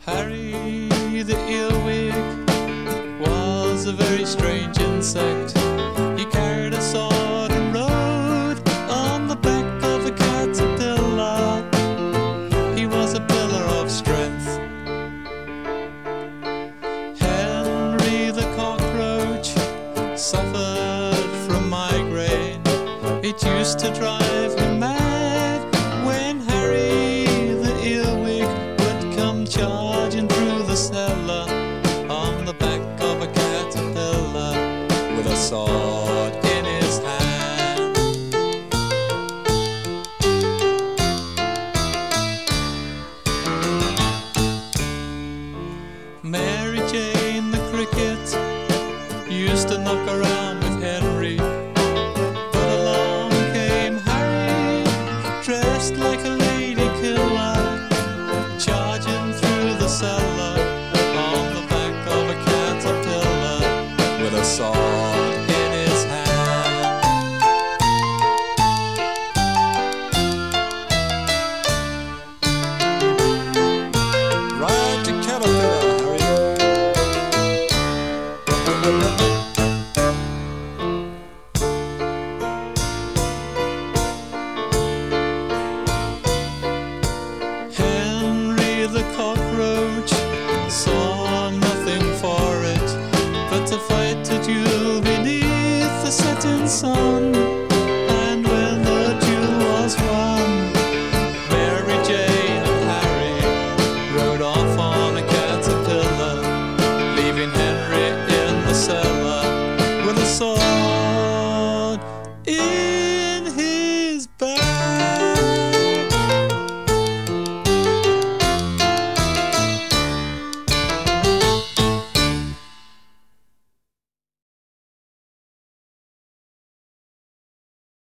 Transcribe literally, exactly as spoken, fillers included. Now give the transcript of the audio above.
Harry the earwig was a very strange insect. He carried a sword and rode on the back of a caterpillar. He was a pillar of strength. Henry the cockroach suffered from migraine. It used to drive him mad when Harry the earwig would come charging through the cellar on the back of a caterpillar with a sword in his hand. Mary Jane the cricket used to knock around with Henry, but along came Harry, dressed like a lady killer, charging through the cellar on the back of a caterpillar with a sword in his hand. Ride the caterpillar, Henry the cockroach saw nothing for it but to fight a duel beneath the setting sun.